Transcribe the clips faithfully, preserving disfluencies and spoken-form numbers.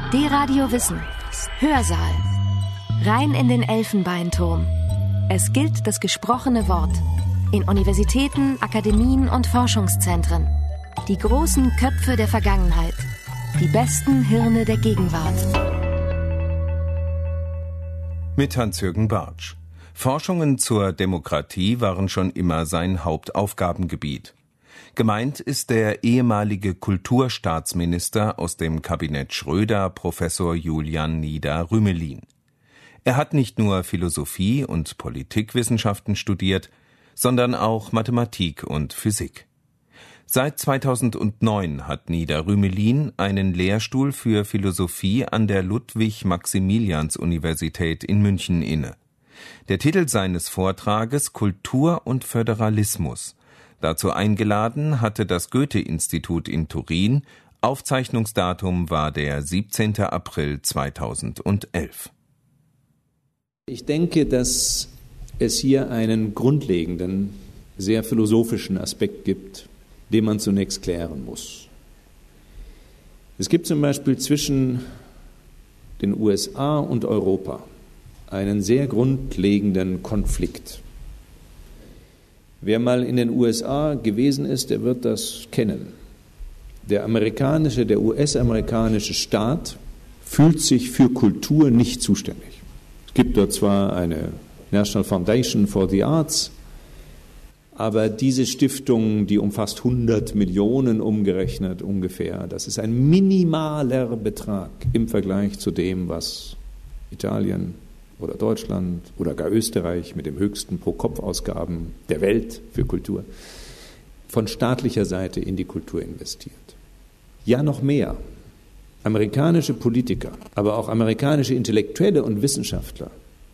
D-Radio Wissen. Hörsaal. Rein in den Elfenbeinturm. Es gilt das gesprochene Wort. In Universitäten, Akademien und Forschungszentren. Die großen Köpfe der Vergangenheit. Die besten Hirne der Gegenwart. Mit Hans-Jürgen Bartsch. Forschungen zur Demokratie waren schon immer sein Hauptaufgabengebiet. Gemeint ist der ehemalige Kulturstaatsminister aus dem Kabinett Schröder, Professor Julian Nieder-Rümelin. Er hat nicht nur Philosophie und Politikwissenschaften studiert, sondern auch Mathematik und Physik. Seit zweitausendneun hat Nieder-Rümelin einen Lehrstuhl für Philosophie an der Ludwig-Maximilians-Universität in München inne. Der Titel seines Vortrages Kultur und Föderalismus. Dazu eingeladen hatte das Goethe-Institut in Turin. Aufzeichnungsdatum war der siebzehnten April zweitausendelf. Ich denke, dass es hier einen grundlegenden, sehr philosophischen Aspekt gibt, den man zunächst klären muss. Es gibt zum Beispiel zwischen den U S A und Europa einen sehr grundlegenden Konflikt. Wer mal in den U S A gewesen ist, der wird das kennen. Der amerikanische, der U S-amerikanische Staat fühlt sich für Kultur nicht zuständig. Es gibt dort zwar eine National Foundation for the Arts, aber diese Stiftung, die umfasst hundert Millionen umgerechnet ungefähr, das ist ein minimaler Betrag im Vergleich zu dem, was Italien oder Deutschland oder gar Österreich mit dem höchsten Pro-Kopf-Ausgaben der Welt für Kultur von staatlicher Seite in die Kultur investiert. Ja, noch mehr. Amerikanische Politiker, aber auch amerikanische Intellektuelle und Wissenschaftler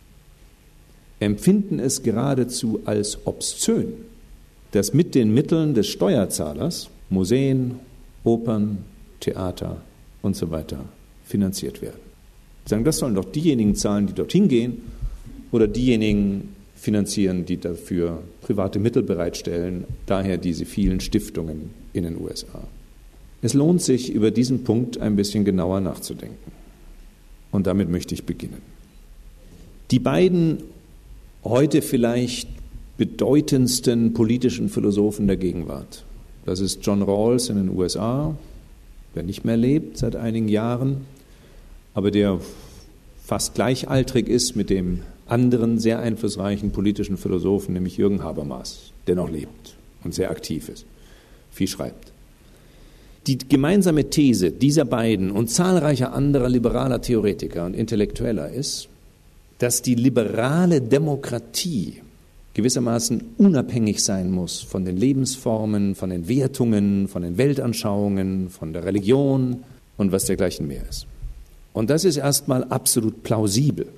empfinden es geradezu als obszön, dass mit den Mitteln des Steuerzahlers Museen, Opern, Theater und so weiter finanziert werden. Sie sagen, das sollen doch diejenigen zahlen, die dorthin gehen, oder diejenigen finanzieren, die dafür private Mittel bereitstellen, daher diese vielen Stiftungen in den U S A. Es lohnt sich, über diesen Punkt ein bisschen genauer nachzudenken. Und damit möchte ich beginnen. Die beiden heute vielleicht bedeutendsten politischen Philosophen der Gegenwart, das ist John Rawls in den U S A, der nicht mehr lebt seit einigen Jahren, aber der fast gleichaltrig ist mit dem anderen sehr einflussreichen politischen Philosophen, nämlich Jürgen Habermas, der noch lebt und sehr aktiv ist, viel schreibt. Die gemeinsame These dieser beiden und zahlreicher anderer liberaler Theoretiker und Intellektueller ist, dass die liberale Demokratie gewissermaßen unabhängig sein muss von den Lebensformen, von den Wertungen, von den Weltanschauungen, von der Religion und was dergleichen mehr ist. Und das ist erstmal absolut plausibel.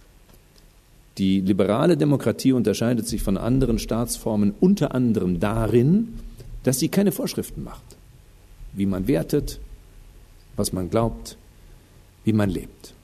Die liberale Demokratie unterscheidet sich von anderen Staatsformen unter anderem darin, dass sie keine Vorschriften macht, wie man wertet, was man glaubt, wie man lebt.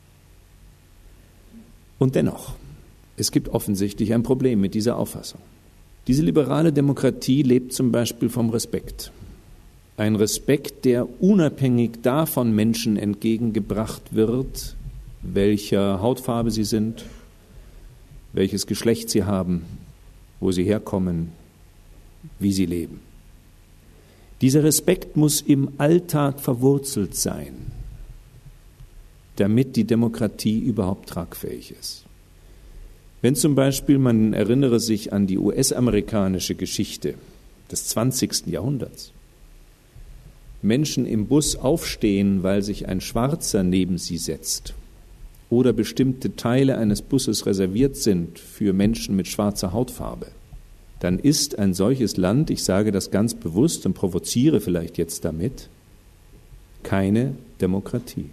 Und dennoch, es gibt offensichtlich ein Problem mit dieser Auffassung. Diese liberale Demokratie lebt zum Beispiel vom Respekt. Ein Respekt, der unabhängig davon Menschen entgegengebracht wird, welcher Hautfarbe sie sind, welches Geschlecht sie haben, wo sie herkommen, wie sie leben. Dieser Respekt muss im Alltag verwurzelt sein, damit die Demokratie überhaupt tragfähig ist. Wenn zum Beispiel, man erinnere sich an die U S-amerikanische Geschichte des zwanzigsten Jahrhunderts, Menschen im Bus aufstehen, weil sich ein Schwarzer neben sie setzt oder bestimmte Teile eines Busses reserviert sind für Menschen mit schwarzer Hautfarbe, dann ist ein solches Land, ich sage das ganz bewusst und provoziere vielleicht jetzt damit, keine Demokratie.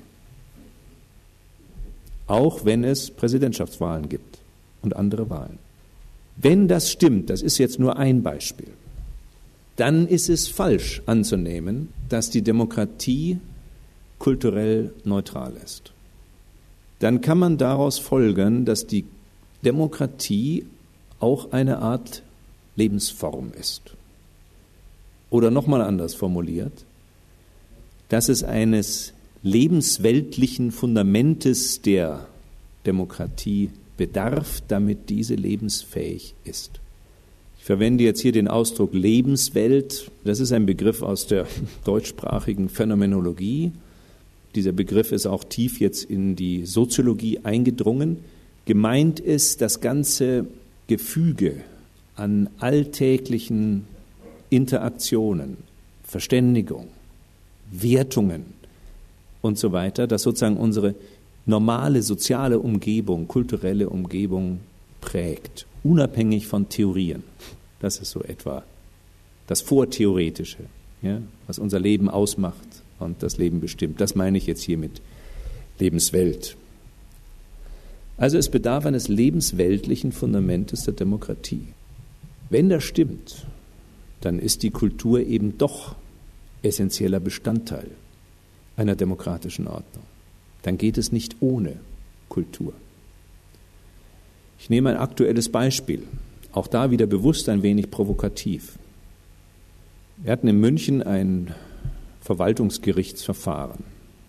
Auch wenn es Präsidentschaftswahlen gibt und andere Wahlen. Wenn das stimmt, das ist jetzt nur ein Beispiel, dann ist es falsch anzunehmen, dass die Demokratie kulturell neutral ist. Dann kann man daraus folgern, dass die Demokratie auch eine Art Lebensform ist. Oder nochmal anders formuliert, dass es eines lebensweltlichen Fundamentes der Demokratie bedarf, damit diese lebensfähig ist. Ich verwende jetzt hier den Ausdruck Lebenswelt. Das ist ein Begriff aus der deutschsprachigen Phänomenologie. Dieser Begriff ist auch tief jetzt in die Soziologie eingedrungen. Gemeint ist das ganze Gefüge an alltäglichen Interaktionen, Verständigung, Wertungen und so weiter, das sozusagen unsere normale soziale Umgebung, kulturelle Umgebung prägt, unabhängig von Theorien. Das ist so etwa das Vortheoretische, ja, was unser Leben ausmacht und das Leben bestimmt. Das meine ich jetzt hier mit Lebenswelt. Also es bedarf eines lebensweltlichen Fundamentes der Demokratie. Wenn das stimmt, dann ist die Kultur eben doch essentieller Bestandteil einer demokratischen Ordnung. Dann geht es nicht ohne Kultur. Ich nehme ein aktuelles Beispiel, auch da wieder bewusst ein wenig provokativ. Wir hatten in München ein Verwaltungsgerichtsverfahren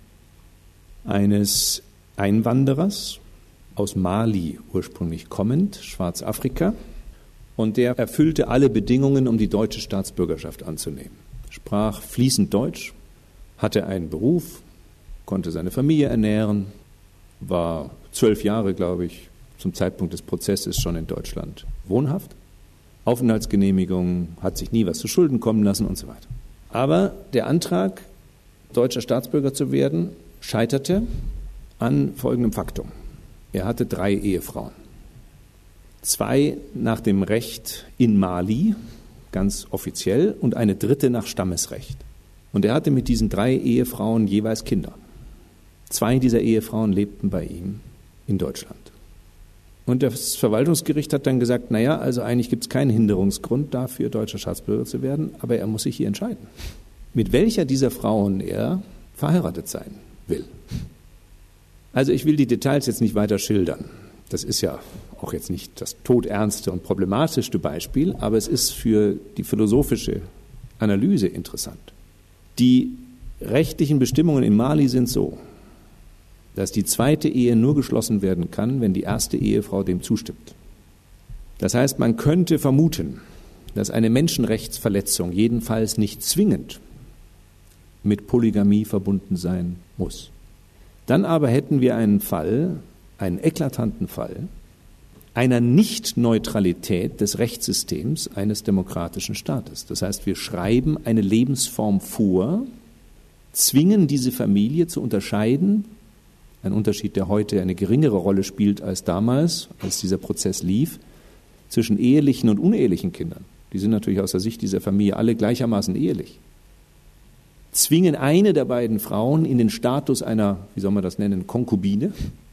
eines Einwanderers, aus Mali ursprünglich kommend, Schwarzafrika, und der erfüllte alle Bedingungen, um die deutsche Staatsbürgerschaft anzunehmen. Sprach fließend Deutsch, hatte einen Beruf, konnte seine Familie ernähren, war zwölf Jahre, glaube ich, zum Zeitpunkt des Prozesses schon in Deutschland wohnhaft, Aufenthaltsgenehmigung, hat sich nie was zu Schulden kommen lassen und so weiter. Aber der Antrag, deutscher Staatsbürger zu werden, scheiterte an folgendem Faktum. Er hatte drei Ehefrauen. Zwei nach dem Recht in Mali, ganz offiziell, und eine dritte nach Stammesrecht. Und er hatte mit diesen drei Ehefrauen jeweils Kinder. Zwei dieser Ehefrauen lebten bei ihm in Deutschland. Und das Verwaltungsgericht hat dann gesagt, naja, also eigentlich gibt es keinen Hinderungsgrund dafür, deutscher Staatsbürger zu werden, aber er muss sich hier entscheiden, mit welcher dieser Frauen er verheiratet sein will. Also ich will die Details jetzt nicht weiter schildern. Das ist ja auch jetzt nicht das todernste und problematischste Beispiel, aber es ist für die philosophische Analyse interessant. Die rechtlichen Bestimmungen in Mali sind so, dass die zweite Ehe nur geschlossen werden kann, wenn die erste Ehefrau dem zustimmt. Das heißt, man könnte vermuten, dass eine Menschenrechtsverletzung jedenfalls nicht zwingend mit Polygamie verbunden sein muss. Dann aber hätten wir einen Fall, einen eklatanten Fall, einer Nicht-Neutralität des Rechtssystems eines demokratischen Staates. Das heißt, wir schreiben eine Lebensform vor, zwingen diese Familie zu unterscheiden, ein Unterschied, der heute eine geringere Rolle spielt als damals, als dieser Prozess lief, zwischen ehelichen und unehelichen Kindern. Die sind natürlich aus der Sicht dieser Familie alle gleichermaßen ehelich. Zwingen eine der beiden Frauen in den Status einer, wie soll man das nennen, Konkubine,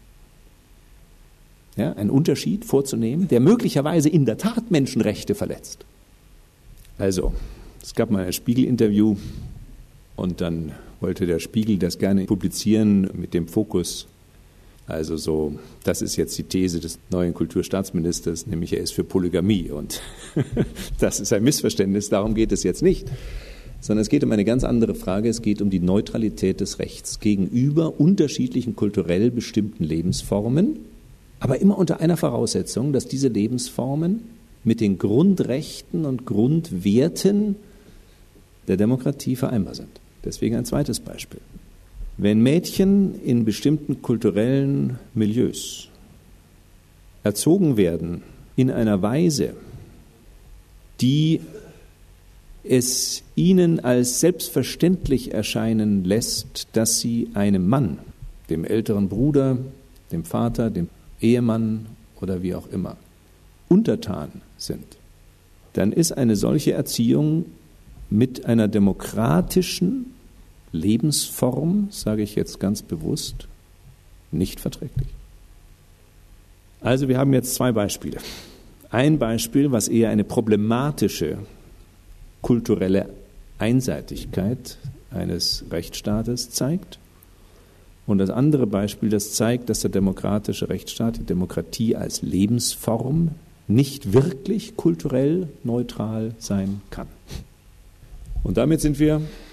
ja, einen Unterschied vorzunehmen, der möglicherweise in der Tat Menschenrechte verletzt. Also, es gab mal ein Spiegel-Interview und dann wollte der Spiegel das gerne publizieren mit dem Fokus, also so, das ist jetzt die These des neuen Kulturstaatsministers, nämlich er ist für Polygamie und das ist ein Missverständnis, darum geht es jetzt nicht. Sondern es geht um eine ganz andere Frage, es geht um die Neutralität des Rechts gegenüber unterschiedlichen kulturell bestimmten Lebensformen, aber immer unter einer Voraussetzung, dass diese Lebensformen mit den Grundrechten und Grundwerten der Demokratie vereinbar sind. Deswegen ein zweites Beispiel. Wenn Mädchen in bestimmten kulturellen Milieus erzogen werden in einer Weise, die es ihnen als selbstverständlich erscheinen lässt, dass sie einem Mann, dem älteren Bruder, dem Vater, dem Ehemann oder wie auch immer, untertan sind, dann ist eine solche Erziehung mit einer demokratischen Lebensform, sage ich jetzt ganz bewusst, nicht verträglich. Also wir haben jetzt zwei Beispiele. Ein Beispiel, was eher eine problematische kulturelle Einseitigkeit eines Rechtsstaates zeigt. Und das andere Beispiel, das zeigt, dass der demokratische Rechtsstaat, die Demokratie als Lebensform nicht wirklich kulturell neutral sein kann. Und damit sind wir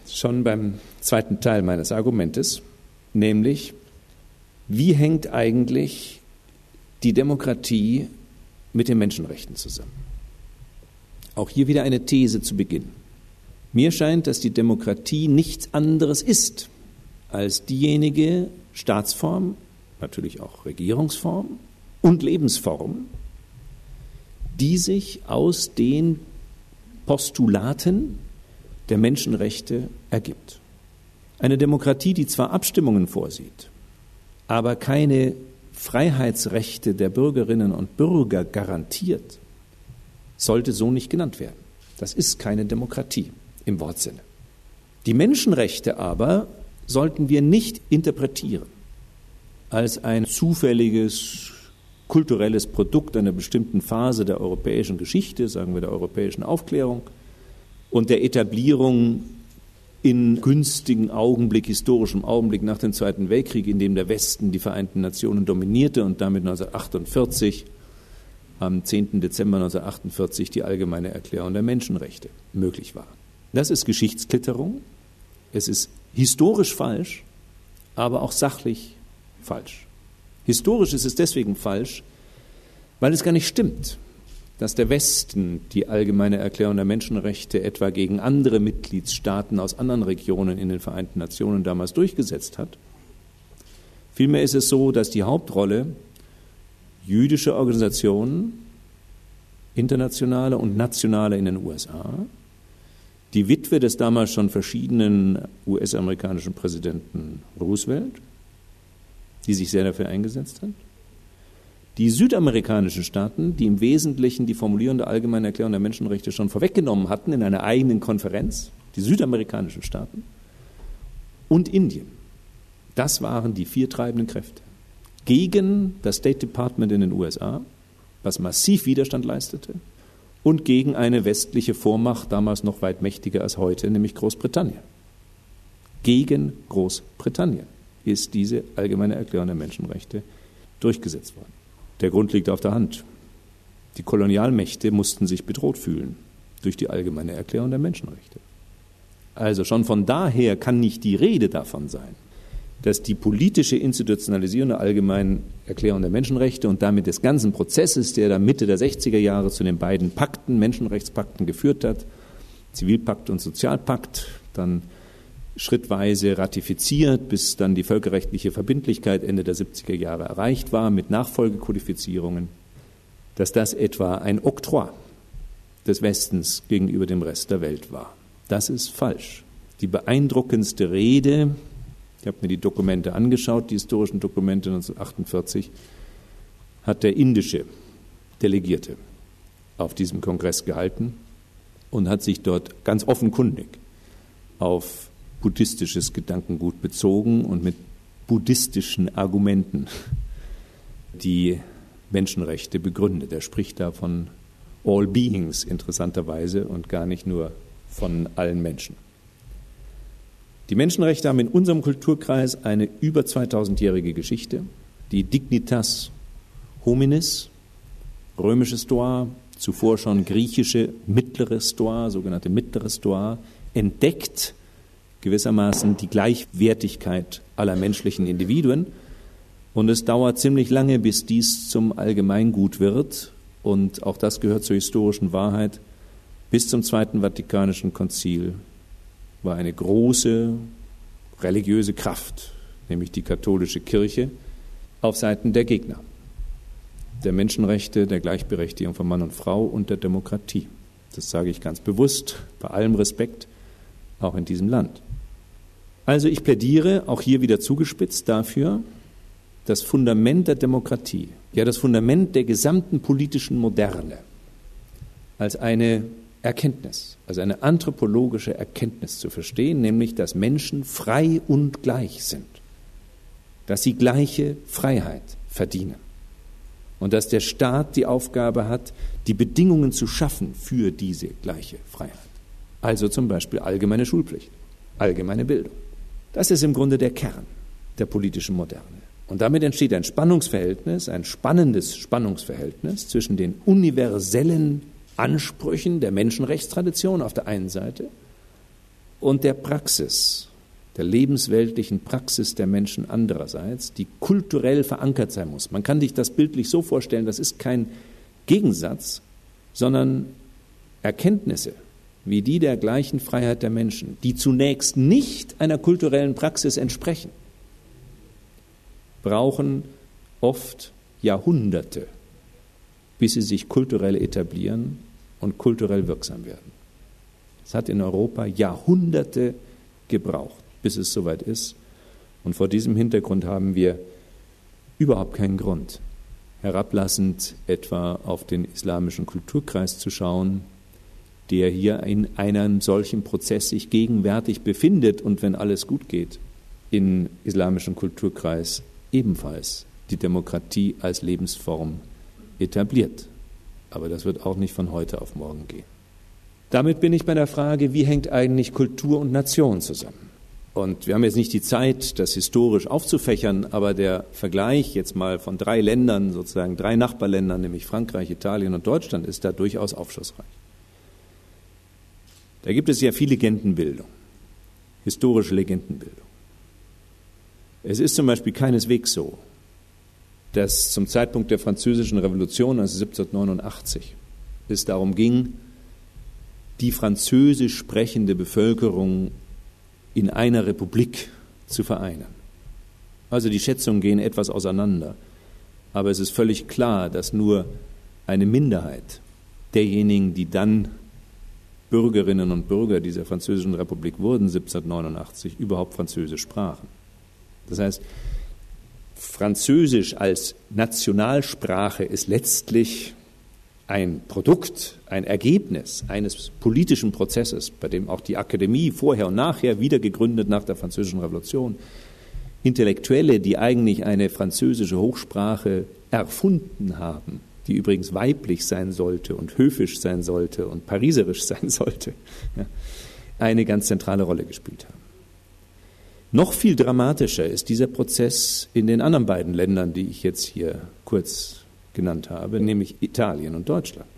schon beim zweiten Teil meines Argumentes, nämlich, wie hängt eigentlich die Demokratie mit den Menschenrechten zusammen? Auch hier wieder eine These zu Beginn. Mir scheint, dass die Demokratie nichts anderes ist als diejenige Staatsform, natürlich auch Regierungsform und Lebensform, die sich aus den Postulaten der Menschenrechte ergibt. Eine Demokratie, die zwar Abstimmungen vorsieht, aber keine Freiheitsrechte der Bürgerinnen und Bürger garantiert, sollte so nicht genannt werden. Das ist keine Demokratie im Wortsinne. Die Menschenrechte aber sollten wir nicht interpretieren als ein zufälliges kulturelles Produkt einer bestimmten Phase der europäischen Geschichte, sagen wir der europäischen Aufklärung, und der Etablierung in günstigen Augenblick, historischem Augenblick nach dem Zweiten Weltkrieg, in dem der Westen die Vereinten Nationen dominierte und damit neunzehnhundertachtundvierzig, am zehnten Dezember neunzehnhundertachtundvierzig, die Allgemeine Erklärung der Menschenrechte möglich war. Das ist Geschichtsklitterung, es ist historisch falsch, aber auch sachlich falsch. Historisch ist es deswegen falsch, weil es gar nicht stimmt, dass der Westen die Allgemeine Erklärung der Menschenrechte etwa gegen andere Mitgliedstaaten aus anderen Regionen in den Vereinten Nationen damals durchgesetzt hat. Vielmehr ist es so, dass die Hauptrolle jüdische Organisationen, internationale und nationale in den U S A, die Witwe des damals schon verschiedenen U S-amerikanischen Präsidenten Roosevelt, die sich sehr dafür eingesetzt hat, die südamerikanischen Staaten, die im Wesentlichen die Formulierung der Allgemeinen Erklärung der Menschenrechte schon vorweggenommen hatten in einer eigenen Konferenz, die südamerikanischen Staaten, und Indien. Das waren die vier treibenden Kräfte gegen das State Department in den U S A, was massiv Widerstand leistete, und gegen eine westliche Vormacht, damals noch weit mächtiger als heute, nämlich Großbritannien. Gegen Großbritannien ist diese Allgemeine Erklärung der Menschenrechte durchgesetzt worden. Der Grund liegt auf der Hand. Die Kolonialmächte mussten sich bedroht fühlen durch die Allgemeine Erklärung der Menschenrechte. Also schon von daher kann nicht die Rede davon sein, dass die politische Institutionalisierung der Allgemeinen Erklärung der Menschenrechte und damit des ganzen Prozesses, der da Mitte der sechziger Jahre zu den beiden Pakten, Menschenrechtspakten geführt hat, Zivilpakt und Sozialpakt, dann schrittweise ratifiziert, bis dann die völkerrechtliche Verbindlichkeit Ende der siebziger Jahre erreicht war mit Nachfolgekodifizierungen, dass das etwa ein Oktroi des Westens gegenüber dem Rest der Welt war. Das ist falsch. Die beeindruckendste Rede, ich habe mir die Dokumente angeschaut, die historischen Dokumente neunzehnhundertachtundvierzig, hat der indische Delegierte auf diesem Kongress gehalten und hat sich dort ganz offenkundig auf buddhistisches Gedankengut bezogen und mit buddhistischen Argumenten die Menschenrechte begründet. Er spricht da von all beings interessanterweise und gar nicht nur von allen Menschen. Die Menschenrechte haben in unserem Kulturkreis eine über zweitausendjährige Geschichte. Die Dignitas hominis, römische Stoa, zuvor schon griechische mittlere Stoa, sogenannte mittlere Stoa, entdeckt gewissermaßen die Gleichwertigkeit aller menschlichen Individuen. Und es dauert ziemlich lange, bis dies zum Allgemeingut wird. Und auch das gehört zur historischen Wahrheit. Bis zum Zweiten Vatikanischen Konzil war eine große religiöse Kraft, nämlich die katholische Kirche, auf Seiten der Gegner, der Menschenrechte, der Gleichberechtigung von Mann und Frau und der Demokratie. Das sage ich ganz bewusst, bei allem Respekt, auch in diesem Land. Also ich plädiere, auch hier wieder zugespitzt, dafür, das Fundament der Demokratie, ja das Fundament der gesamten politischen Moderne, als eine Erkenntnis, also eine anthropologische Erkenntnis zu verstehen, nämlich, dass Menschen frei und gleich sind, dass sie gleiche Freiheit verdienen und dass der Staat die Aufgabe hat, die Bedingungen zu schaffen für diese gleiche Freiheit. Also zum Beispiel allgemeine Schulpflicht, allgemeine Bildung. Das ist im Grunde der Kern der politischen Moderne. Und damit entsteht ein Spannungsverhältnis, ein spannendes Spannungsverhältnis zwischen den universellen Ansprüchen der Menschenrechtstradition auf der einen Seite und der Praxis, der lebensweltlichen Praxis der Menschen andererseits, die kulturell verankert sein muss. Man kann sich das bildlich so vorstellen, das ist kein Gegensatz, sondern Erkenntnisse wie die der gleichen Freiheit der Menschen, die zunächst nicht einer kulturellen Praxis entsprechen, brauchen oft Jahrhunderte, bis sie sich kulturell etablieren und kulturell wirksam werden. Es hat in Europa Jahrhunderte gebraucht, bis es soweit ist. Und vor diesem Hintergrund haben wir überhaupt keinen Grund, herablassend etwa auf den islamischen Kulturkreis zu schauen, der hier in einem solchen Prozess sich gegenwärtig befindet und, wenn alles gut geht, im islamischen Kulturkreis ebenfalls die Demokratie als Lebensform etabliert. Aber das wird auch nicht von heute auf morgen gehen. Damit bin ich bei der Frage, wie hängt eigentlich Kultur und Nation zusammen? Und wir haben jetzt nicht die Zeit, das historisch aufzufächern, aber der Vergleich jetzt mal von drei Ländern, sozusagen drei Nachbarländern, nämlich Frankreich, Italien und Deutschland, ist da durchaus aufschlussreich. Da gibt es ja viel Legendenbildung, historische Legendenbildung. Es ist zum Beispiel keineswegs so, dass zum Zeitpunkt der Französischen Revolution, also siebzehnhundertneunundachtzig, es darum ging, die französisch sprechende Bevölkerung in einer Republik zu vereinen. Also die Schätzungen gehen etwas auseinander, aber es ist völlig klar, dass nur eine Minderheit derjenigen, die dann Bürgerinnen und Bürger dieser Französischen Republik wurden, siebzehnhundertneunundachtzig, überhaupt Französisch sprachen. Das heißt, Französisch als Nationalsprache ist letztlich ein Produkt, ein Ergebnis eines politischen Prozesses, bei dem auch die Akademie vorher und nachher, wieder gegründet nach der Französischen Revolution, Intellektuelle, die eigentlich eine französische Hochsprache erfunden haben, die übrigens weiblich sein sollte und höfisch sein sollte und pariserisch sein sollte, ja, eine ganz zentrale Rolle gespielt haben. Noch viel dramatischer ist dieser Prozess in den anderen beiden Ländern, die ich jetzt hier kurz genannt habe, nämlich Italien und Deutschland.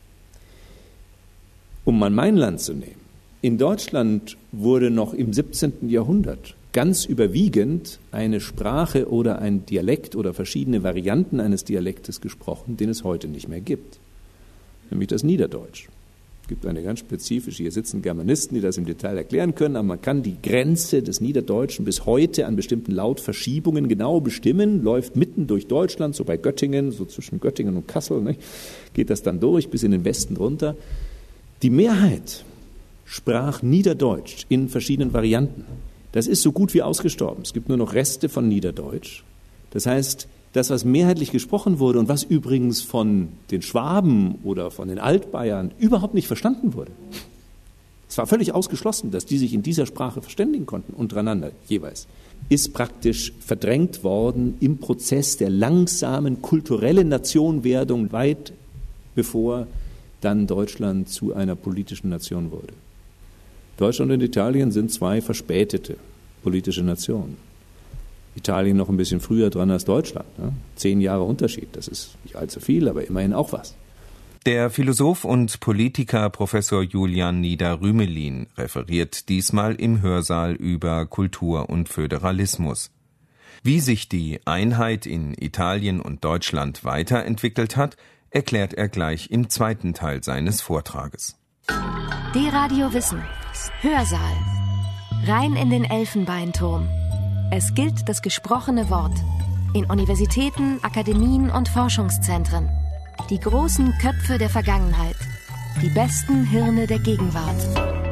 Um mal mein Land zu nehmen. In Deutschland wurde noch im siebzehnten Jahrhundert ganz überwiegend eine Sprache oder ein Dialekt oder verschiedene Varianten eines Dialektes gesprochen, den es heute nicht mehr gibt, nämlich das Niederdeutsch. Es gibt eine ganz spezifische, hier sitzen Germanisten, die das im Detail erklären können, aber man kann die Grenze des Niederdeutschen bis heute an bestimmten Lautverschiebungen genau bestimmen, läuft mitten durch Deutschland, so bei Göttingen, so zwischen Göttingen und Kassel, nicht? Geht das dann durch bis in den Westen runter. Die Mehrheit sprach Niederdeutsch in verschiedenen Varianten. Das ist so gut wie ausgestorben. Es gibt nur noch Reste von Niederdeutsch. Das heißt, das, was mehrheitlich gesprochen wurde und was übrigens von den Schwaben oder von den Altbayern überhaupt nicht verstanden wurde. Es war völlig ausgeschlossen, dass die sich in dieser Sprache verständigen konnten, untereinander jeweils. Ist praktisch verdrängt worden im Prozess der langsamen kulturellen Nationwerdung, weit bevor dann Deutschland zu einer politischen Nation wurde. Deutschland und Italien sind zwei verspätete politische Nationen. Italien noch ein bisschen früher dran als Deutschland. Ja? Zehn Jahre Unterschied, das ist nicht allzu viel, aber immerhin auch was. Der Philosoph und Politiker Professor Julian Nieder-Rümelin referiert diesmal im Hörsaal über Kultur und Föderalismus. Wie sich die Einheit in Italien und Deutschland weiterentwickelt hat, erklärt er gleich im zweiten Teil seines Vortrages. D-Radio Wissen. Hörsaal. Rein in den Elfenbeinturm. Es gilt das gesprochene Wort. In Universitäten, Akademien und Forschungszentren. Die großen Köpfe der Vergangenheit. Die besten Hirne der Gegenwart.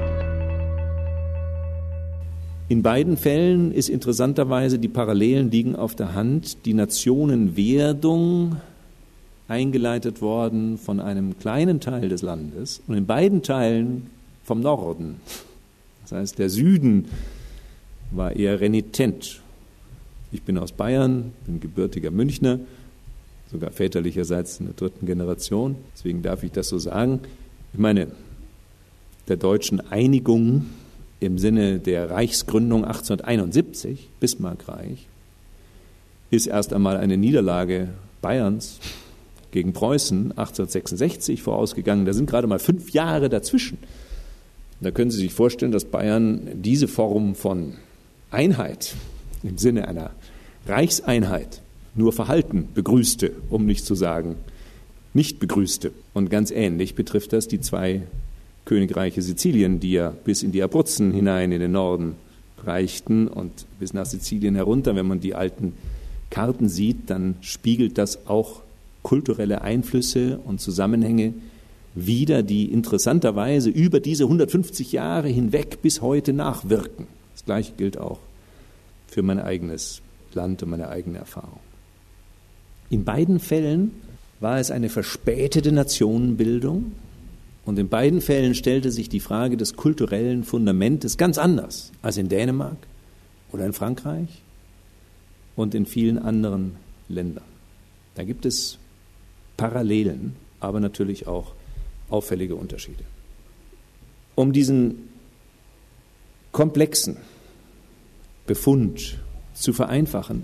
In beiden Fällen ist interessanterweise, die Parallelen liegen auf der Hand, die Nationenwerdung eingeleitet worden von einem kleinen Teil des Landes und in beiden Teilen vom Norden. Das heißt, der Süden war eher renitent. Ich bin aus Bayern, bin gebürtiger Münchner, sogar väterlicherseits in der dritten Generation, deswegen darf ich das so sagen. Ich meine, der deutschen Einigung im Sinne der Reichsgründung achtzehnhunderteinundsiebzig, Bismarckreich, ist erst einmal eine Niederlage Bayerns gegen Preußen achtzehnhundertsechsundsechzig vorausgegangen. Da sind gerade mal fünf Jahre dazwischen. Da können Sie sich vorstellen, dass Bayern diese Form von Einheit im Sinne einer Reichseinheit nur verhalten begrüßte, um nicht zu sagen nicht begrüßte. Und ganz ähnlich betrifft das die zwei Königreiche Sizilien, die ja bis in die Abruzzen hinein in den Norden reichten und bis nach Sizilien herunter. Wenn man die alten Karten sieht, dann spiegelt das auch kulturelle Einflüsse und Zusammenhänge wider, die interessanterweise über diese hundertfünfzig Jahre hinweg bis heute nachwirken. Das Gleiche gilt auch für mein eigenes Land und meine eigene Erfahrung. In beiden Fällen war es eine verspätete Nationenbildung und in beiden Fällen stellte sich die Frage des kulturellen Fundamentes ganz anders als in Dänemark oder in Frankreich und in vielen anderen Ländern. Da gibt es Parallelen, aber natürlich auch auffällige Unterschiede. Um diesen komplexen Befund zu vereinfachen,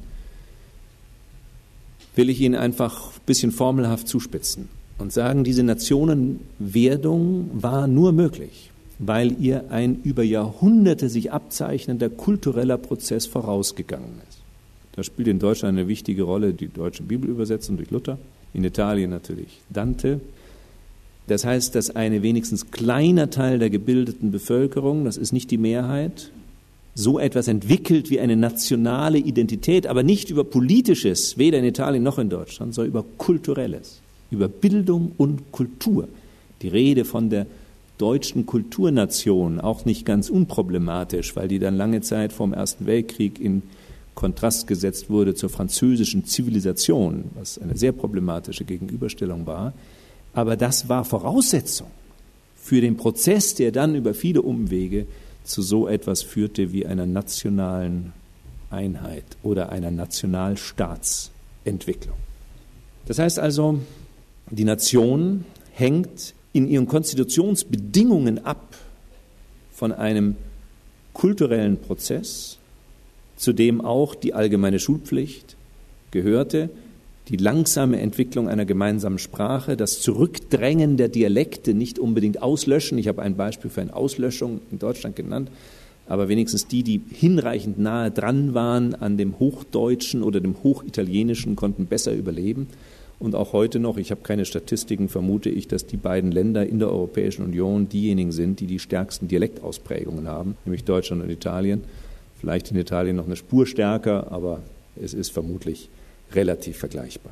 will ich ihn einfach ein bisschen formelhaft zuspitzen und sagen, diese Nationenwerdung war nur möglich, weil ihr ein über Jahrhunderte sich abzeichnender kultureller Prozess vorausgegangen ist. Da spielt in Deutschland eine wichtige Rolle die deutsche Bibelübersetzung durch Luther, in Italien natürlich Dante. Das heißt, dass ein wenigstens kleiner Teil der gebildeten Bevölkerung, das ist nicht die Mehrheit, so etwas entwickelt wie eine nationale Identität, aber nicht über Politisches, weder in Italien noch in Deutschland, sondern über Kulturelles, über Bildung und Kultur. Die Rede von der deutschen Kulturnation, auch nicht ganz unproblematisch, weil die dann lange Zeit vom Ersten Weltkrieg in Kontrast gesetzt wurde zur französischen Zivilisation, was eine sehr problematische Gegenüberstellung war. Aber das war Voraussetzung für den Prozess, der dann über viele Umwege zu so etwas führte wie einer nationalen Einheit oder einer Nationalstaatsentwicklung. Das heißt also, die Nation hängt in ihren Konstitutionsbedingungen ab von einem kulturellen Prozess, zu dem auch die allgemeine Schulpflicht gehörte, die langsame Entwicklung einer gemeinsamen Sprache, das Zurückdrängen der Dialekte, nicht unbedingt auslöschen. Ich habe ein Beispiel für eine Auslöschung in Deutschland genannt, aber wenigstens die, die hinreichend nahe dran waren an dem Hochdeutschen oder dem Hochitalienischen, konnten besser überleben. Und auch heute noch, ich habe keine Statistiken, vermute ich, dass die beiden Länder in der Europäischen Union diejenigen sind, die die stärksten Dialektausprägungen haben, nämlich Deutschland und Italien. Vielleicht in Italien noch eine Spur stärker, aber es ist vermutlich relativ vergleichbar.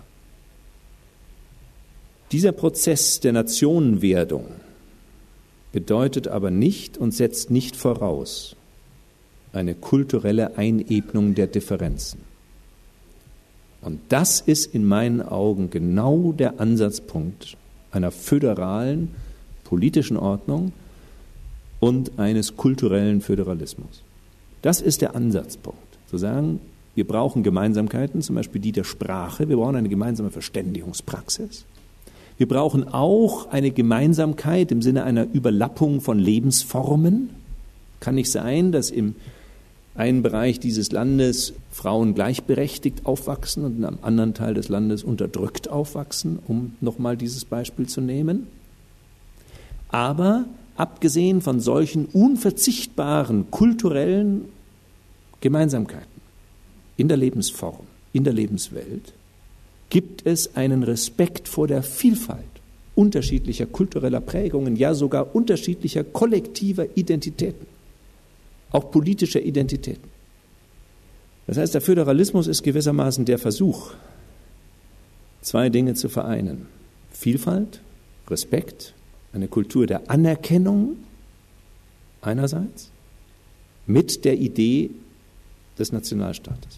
Dieser Prozess der Nationenwerdung bedeutet aber nicht und setzt nicht voraus eine kulturelle Einebnung der Differenzen. Und das ist in meinen Augen genau der Ansatzpunkt einer föderalen politischen Ordnung und eines kulturellen Föderalismus. Das ist der Ansatzpunkt, zu sagen, wir brauchen Gemeinsamkeiten, zum Beispiel die der Sprache. Wir brauchen eine gemeinsame Verständigungspraxis. Wir brauchen auch eine Gemeinsamkeit im Sinne einer Überlappung von Lebensformen. Kann nicht sein, dass im einen Bereich dieses Landes Frauen gleichberechtigt aufwachsen und in einem anderen Teil des Landes unterdrückt aufwachsen, um nochmal dieses Beispiel zu nehmen. Aber abgesehen von solchen unverzichtbaren kulturellen Gemeinsamkeiten in der Lebensform, in der Lebenswelt, gibt es einen Respekt vor der Vielfalt unterschiedlicher kultureller Prägungen, ja sogar unterschiedlicher kollektiver Identitäten, auch politischer Identitäten. Das heißt, der Föderalismus ist gewissermaßen der Versuch, zwei Dinge zu vereinen. Vielfalt, Respekt, eine Kultur der Anerkennung einerseits mit der Idee des Nationalstaates.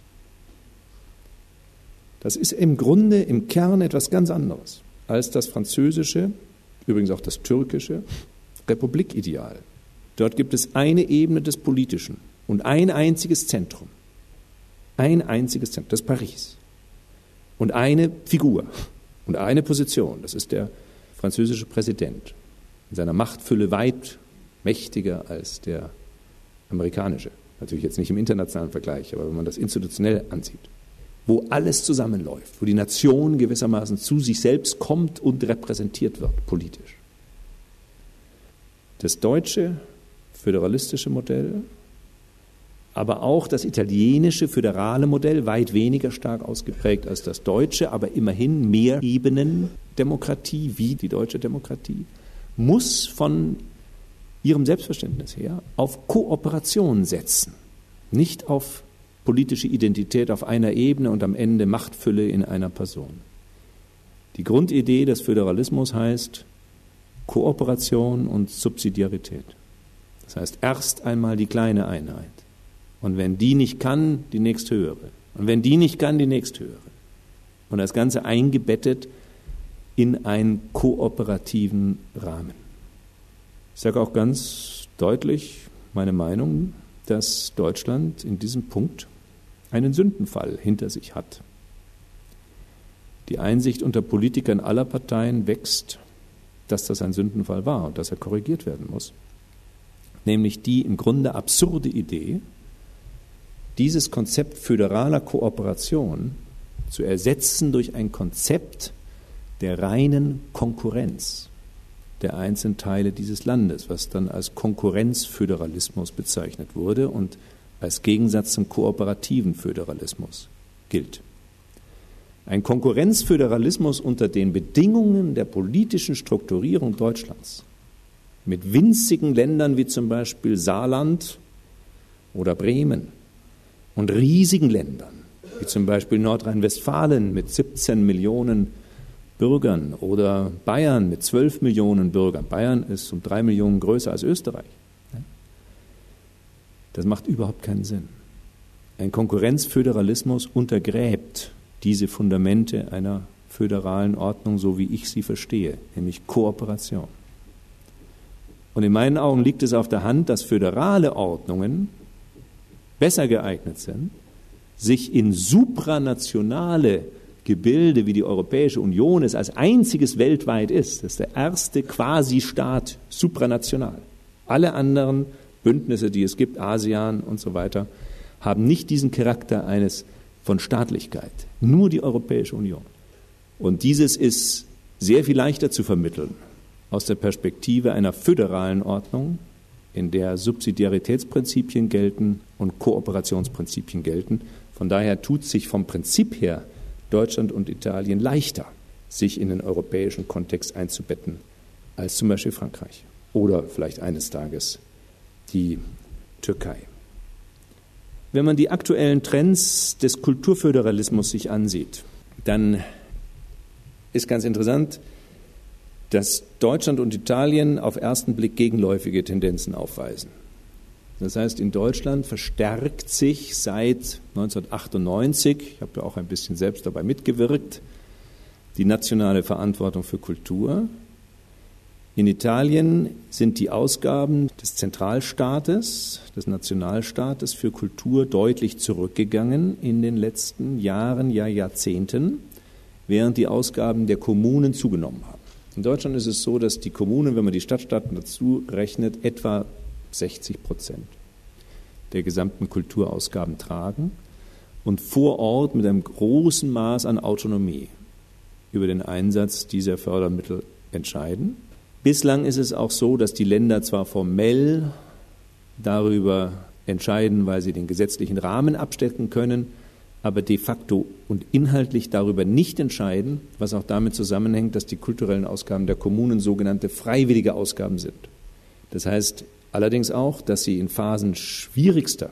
Das ist im Grunde, im Kern etwas ganz anderes als das französische, übrigens auch das türkische Republikideal. Dort gibt es eine Ebene des Politischen und ein einziges Zentrum. Ein einziges Zentrum, das ist Paris. Und eine Figur und eine Position, das ist der französische Präsident. In seiner Machtfülle weit mächtiger als der amerikanische. Natürlich jetzt nicht im internationalen Vergleich, aber wenn man das institutionell ansieht. Wo alles zusammenläuft, wo die Nation gewissermaßen zu sich selbst kommt und repräsentiert wird, politisch. Das deutsche föderalistische Modell, aber auch das italienische föderale Modell, weit weniger stark ausgeprägt als das deutsche, aber immerhin mehr Ebenen-Demokratie wie die deutsche Demokratie, muss von ihrem Selbstverständnis her auf Kooperation setzen, nicht auf politische Identität auf einer Ebene und am Ende Machtfülle in einer Person. Die Grundidee des Föderalismus heißt Kooperation und Subsidiarität. Das heißt erst einmal die kleine Einheit. Und wenn die nicht kann, die nächsthöhere. Und wenn die nicht kann, die nächsthöhere. Und das Ganze eingebettet in einen kooperativen Rahmen. Ich sage auch ganz deutlich meine Meinung, dass Deutschland in diesem Punkt einen Sündenfall hinter sich hat. Die Einsicht unter Politikern aller Parteien wächst, dass das ein Sündenfall war und dass er korrigiert werden muss. Nämlich die im Grunde absurde Idee, dieses Konzept föderaler Kooperation zu ersetzen durch ein Konzept der reinen Konkurrenz der einzelnen Teile dieses Landes, was dann als Konkurrenzföderalismus bezeichnet wurde und als Gegensatz zum kooperativen Föderalismus gilt. Ein Konkurrenzföderalismus unter den Bedingungen der politischen Strukturierung Deutschlands, mit winzigen Ländern wie zum Beispiel Saarland oder Bremen und riesigen Ländern, wie zum Beispiel Nordrhein-Westfalen mit siebzehn Millionen Bürgern oder Bayern mit zwölf Millionen Bürgern. Bayern ist um drei Millionen größer als Österreich. Das macht überhaupt keinen Sinn. Ein Konkurrenzföderalismus untergräbt diese Fundamente einer föderalen Ordnung, so wie ich sie verstehe, nämlich Kooperation. Und in meinen Augen liegt es auf der Hand, dass föderale Ordnungen besser geeignet sind, sich in supranationale Gebilde, wie die Europäische Union es als einziges weltweit ist, das ist der erste Quasi-Staat supranational. Alle anderen Bündnisse, die es gibt, ASEAN und so weiter, haben nicht diesen Charakter eines von Staatlichkeit. Nur die Europäische Union. Und dieses ist sehr viel leichter zu vermitteln aus der Perspektive einer föderalen Ordnung, in der Subsidiaritätsprinzipien gelten und Kooperationsprinzipien gelten. Von daher tut sich vom Prinzip her Deutschland und Italien leichter, sich in den europäischen Kontext einzubetten, als zum Beispiel Frankreich oder vielleicht eines Tages die Türkei. Wenn man die aktuellen Trends des Kulturföderalismus sich ansieht, dann ist ganz interessant, dass Deutschland und Italien auf ersten Blick gegenläufige Tendenzen aufweisen. Das heißt, in Deutschland verstärkt sich seit neunzehnhundertachtundneunzig, ich habe ja auch ein bisschen selbst dabei mitgewirkt, die nationale Verantwortung für Kultur. In Italien sind die Ausgaben des Zentralstaates, des Nationalstaates für Kultur deutlich zurückgegangen in den letzten Jahren, ja Jahrzehnten, während die Ausgaben der Kommunen zugenommen haben. In Deutschland ist es so, dass die Kommunen, wenn man die Stadtstaaten dazu rechnet, etwa sechzig Prozent der gesamten Kulturausgaben tragen und vor Ort mit einem großen Maß an Autonomie über den Einsatz dieser Fördermittel entscheiden. Bislang ist es auch so, dass die Länder zwar formell darüber entscheiden, weil sie den gesetzlichen Rahmen abstecken können, aber de facto und inhaltlich darüber nicht entscheiden, was auch damit zusammenhängt, dass die kulturellen Ausgaben der Kommunen sogenannte freiwillige Ausgaben sind. Das heißt allerdings auch, dass sie in Phasen schwierigster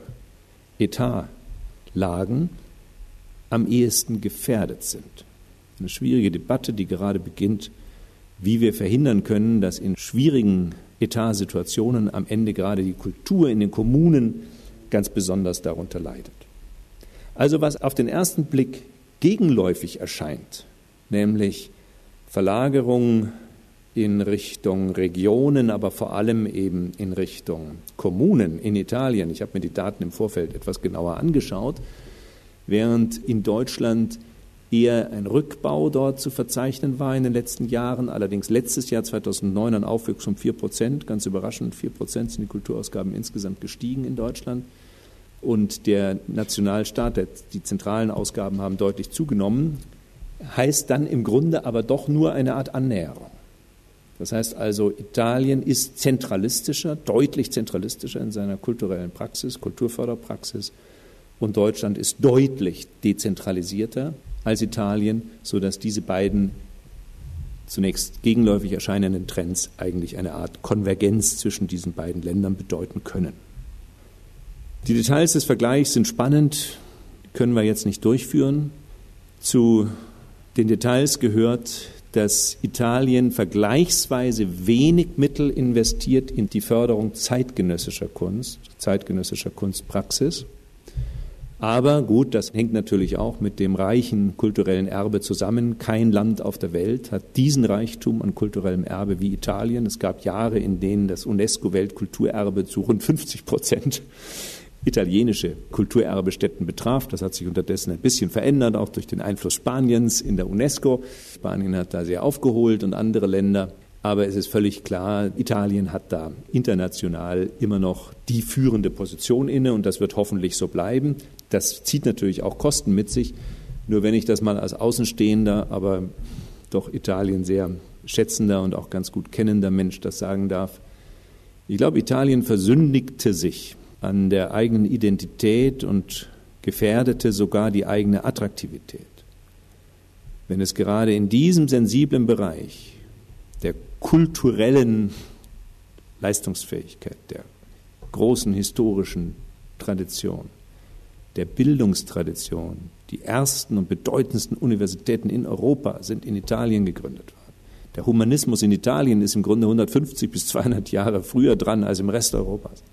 Etatlagen am ehesten gefährdet sind. Eine schwierige Debatte, die gerade beginnt, wie wir verhindern können, dass in schwierigen Etatsituationen am Ende gerade die Kultur in den Kommunen ganz besonders darunter leidet. Also was auf den ersten Blick gegenläufig erscheint, nämlich Verlagerung in Richtung Regionen, aber vor allem eben in Richtung Kommunen in Italien. Ich habe mir die Daten im Vorfeld etwas genauer angeschaut, während in Deutschland eher ein Rückbau dort zu verzeichnen war in den letzten Jahren. Allerdings letztes Jahr zweitausendneun ein Aufwuchs um vier Prozent, ganz überraschend, vier Prozent sind die Kulturausgaben insgesamt gestiegen in Deutschland. Und der Nationalstaat, die zentralen Ausgaben haben deutlich zugenommen, heißt dann im Grunde aber doch nur eine Art Annäherung. Das heißt also, Italien ist zentralistischer, deutlich zentralistischer in seiner kulturellen Praxis, Kulturförderpraxis, und Deutschland ist deutlich dezentralisierter als Italien, sodass diese beiden zunächst gegenläufig erscheinenden Trends eigentlich eine Art Konvergenz zwischen diesen beiden Ländern bedeuten können. Die Details des Vergleichs sind spannend, können wir jetzt nicht durchführen. Zu den Details gehört, dass Italien vergleichsweise wenig Mittel investiert in die Förderung zeitgenössischer Kunst, zeitgenössischer Kunstpraxis. Aber gut, das hängt natürlich auch mit dem reichen kulturellen Erbe zusammen. Kein Land auf der Welt hat diesen Reichtum an kulturellem Erbe wie Italien. Es gab Jahre, in denen das UNESCO-Weltkulturerbe zu rund fünfzig Prozent italienische Kulturerbestätten betraf. Das hat sich unterdessen ein bisschen verändert, auch durch den Einfluss Spaniens in der UNESCO. Spanien hat da sehr aufgeholt und andere Länder. Aber es ist völlig klar, Italien hat da international immer noch die führende Position inne und das wird hoffentlich so bleiben. Das zieht natürlich auch Kosten mit sich. Nur wenn ich das mal als Außenstehender, aber doch Italien sehr schätzender und auch ganz gut kennender Mensch das sagen darf. Ich glaube, Italien versündigte sich an der eigenen Identität und gefährdete sogar die eigene Attraktivität. Wenn es gerade in diesem sensiblen Bereich der kulturellen Leistungsfähigkeit, der großen historischen Tradition, der Bildungstradition, die ersten und bedeutendsten Universitäten in Europa sind in Italien gegründet worden. Der Humanismus in Italien ist im Grunde hundertfünfzig bis zweihundert Jahre früher dran als im Rest Europas.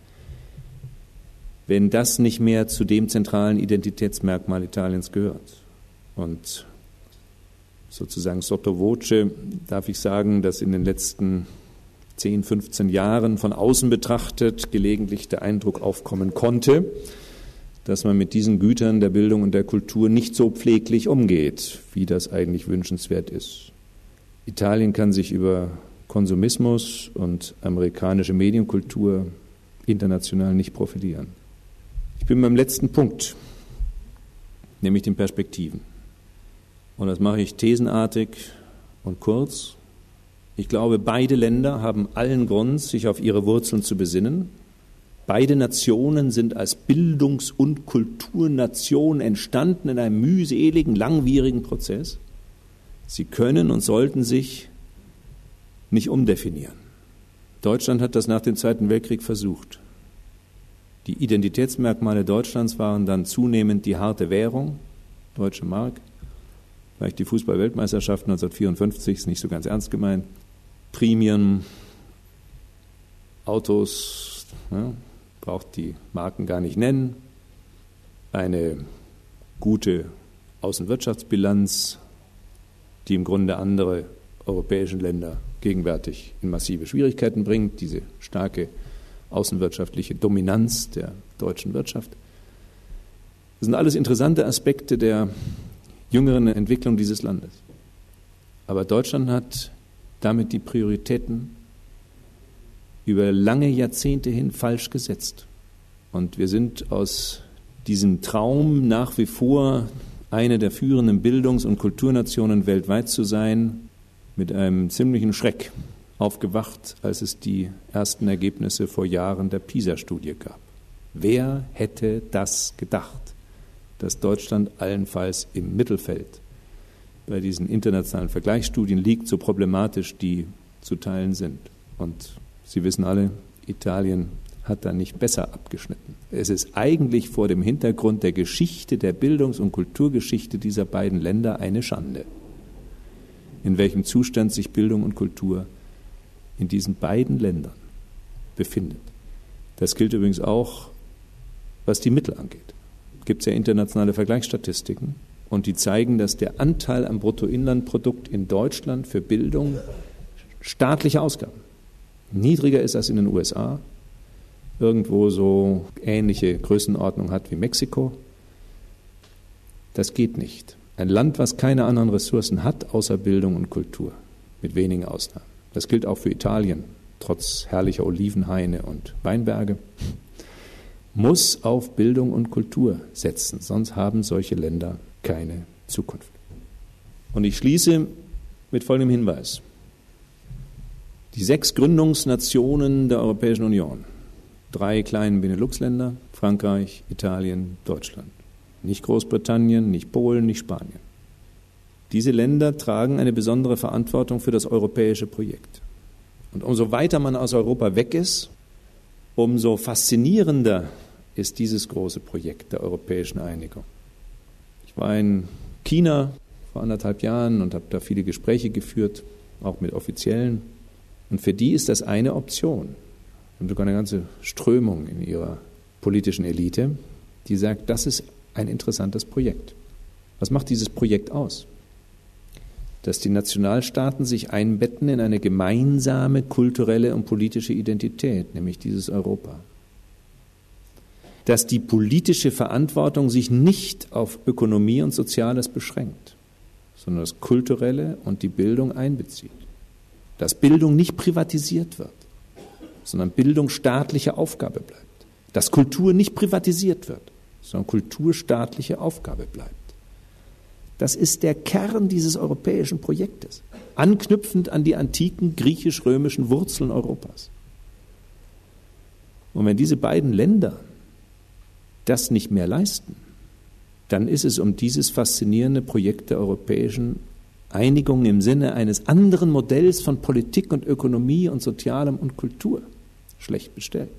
Wenn das nicht mehr zu dem zentralen Identitätsmerkmal Italiens gehört. Und sozusagen sotto voce darf ich sagen, dass in den letzten zehn, fünfzehn Jahren von außen betrachtet gelegentlich der Eindruck aufkommen konnte, dass man mit diesen Gütern der Bildung und der Kultur nicht so pfleglich umgeht, wie das eigentlich wünschenswert ist. Italien kann sich über Konsumismus und amerikanische Medienkultur international nicht profilieren. Ich bin beim letzten Punkt, nämlich den Perspektiven. Und das mache ich thesenartig und kurz. Ich glaube, beide Länder haben allen Grund, sich auf ihre Wurzeln zu besinnen. Beide Nationen sind als Bildungs- und Kulturnation entstanden in einem mühseligen, langwierigen Prozess. Sie können und sollten sich nicht umdefinieren. Deutschland hat das nach dem Zweiten Weltkrieg versucht. Die Identitätsmerkmale Deutschlands waren dann zunehmend die harte Währung, Deutsche Mark, vielleicht die Fußball-Weltmeisterschaft neunzehnhundertvierundfünfzig, ist nicht so ganz ernst gemeint, Prämien, Autos, ja, braucht die Marken gar nicht nennen, eine gute Außenwirtschaftsbilanz, die im Grunde andere europäische Länder gegenwärtig in massive Schwierigkeiten bringt, diese starke außenwirtschaftliche Dominanz der deutschen Wirtschaft. Das sind alles interessante Aspekte der jüngeren Entwicklung dieses Landes. Aber Deutschland hat damit die Prioritäten über lange Jahrzehnte hin falsch gesetzt. Und wir sind aus diesem Traum, nach wie vor eine der führenden Bildungs- und Kulturnationen weltweit zu sein, mit einem ziemlichen Schreck aufgewacht, als es die ersten Ergebnisse vor Jahren der PISA-Studie gab. Wer hätte das gedacht, dass Deutschland allenfalls im Mittelfeld bei diesen internationalen Vergleichsstudien liegt, so problematisch die zu teilen sind. Und Sie wissen alle, Italien hat da nicht besser abgeschnitten. Es ist eigentlich vor dem Hintergrund der Geschichte, der Bildungs- und Kulturgeschichte dieser beiden Länder eine Schande, in welchem Zustand sich Bildung und Kultur in diesen beiden Ländern befindet. Das gilt übrigens auch, was die Mittel angeht. Es gibt ja internationale Vergleichsstatistiken und die zeigen, dass der Anteil am Bruttoinlandprodukt in Deutschland für Bildung, staatliche Ausgaben, niedriger ist als in den U S A, irgendwo so ähnliche Größenordnung hat wie Mexiko. Das geht nicht. Ein Land, was keine anderen Ressourcen hat, außer Bildung und Kultur, mit wenigen Ausnahmen. Das gilt auch für Italien, trotz herrlicher Olivenhaine und Weinberge, muss auf Bildung und Kultur setzen, sonst haben solche Länder keine Zukunft. Und ich schließe mit folgendem Hinweis. Die sechs Gründungsnationen der Europäischen Union, drei kleinen Benelux-Länder, Frankreich, Italien, Deutschland, nicht Großbritannien, nicht Polen, nicht Spanien. Diese Länder tragen eine besondere Verantwortung für das europäische Projekt. Und umso weiter man aus Europa weg ist, umso faszinierender ist dieses große Projekt der europäischen Einigung. Ich war in China vor anderthalb Jahren und habe da viele Gespräche geführt, auch mit Offiziellen. Und für die ist das eine Option. Wir haben sogar eine ganze Strömung in ihrer politischen Elite, die sagt, das ist ein interessantes Projekt. Was macht dieses Projekt aus? Dass die Nationalstaaten sich einbetten in eine gemeinsame kulturelle und politische Identität, nämlich dieses Europa. Dass die politische Verantwortung sich nicht auf Ökonomie und Soziales beschränkt, sondern das Kulturelle und die Bildung einbezieht. Dass Bildung nicht privatisiert wird, sondern Bildung staatliche Aufgabe bleibt. Dass Kultur nicht privatisiert wird, sondern Kultur staatliche Aufgabe bleibt. Das ist der Kern dieses europäischen Projektes, anknüpfend an die antiken griechisch-römischen Wurzeln Europas. Und wenn diese beiden Länder das nicht mehr leisten, dann ist es um dieses faszinierende Projekt der europäischen Einigung im Sinne eines anderen Modells von Politik und Ökonomie und Sozialem und Kultur schlecht bestellt.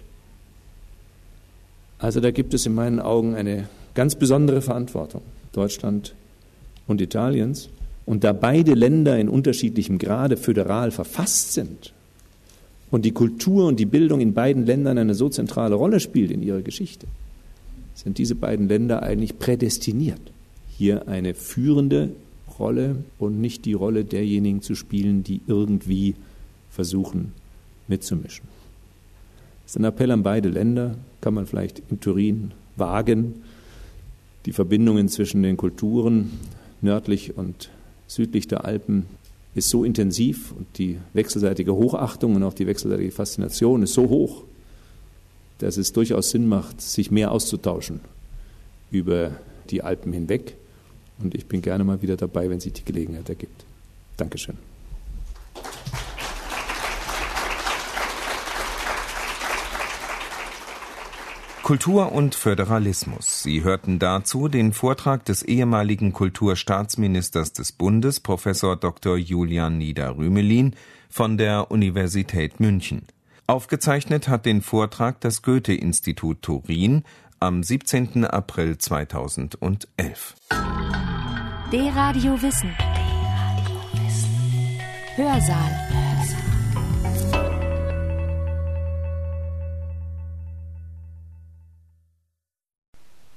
Also da gibt es in meinen Augen eine ganz besondere Verantwortung Deutschland und Italiens. Und da beide Länder in unterschiedlichem Grade föderal verfasst sind und die Kultur und die Bildung in beiden Ländern eine so zentrale Rolle spielt in ihrer Geschichte, sind diese beiden Länder eigentlich prädestiniert, hier eine führende Rolle und nicht die Rolle derjenigen zu spielen, die irgendwie versuchen mitzumischen. Das ist ein Appell an beide Länder, kann man vielleicht in Turin wagen, die Verbindungen zwischen den Kulturen nördlich und südlich der Alpen ist so intensiv und die wechselseitige Hochachtung und auch die wechselseitige Faszination ist so hoch, dass es durchaus Sinn macht, sich mehr auszutauschen über die Alpen hinweg. Und ich bin gerne mal wieder dabei, wenn sich die Gelegenheit ergibt. Dankeschön. Kultur und Föderalismus. Sie hörten dazu den Vortrag des ehemaligen Kulturstaatsministers des Bundes, Professor Doktor Julian Nieder-Rümelin von der Universität München. Aufgezeichnet hat den Vortrag das Goethe-Institut Turin am siebzehnten April zweitausendelf. D-Radio Wissen. Hörsaal.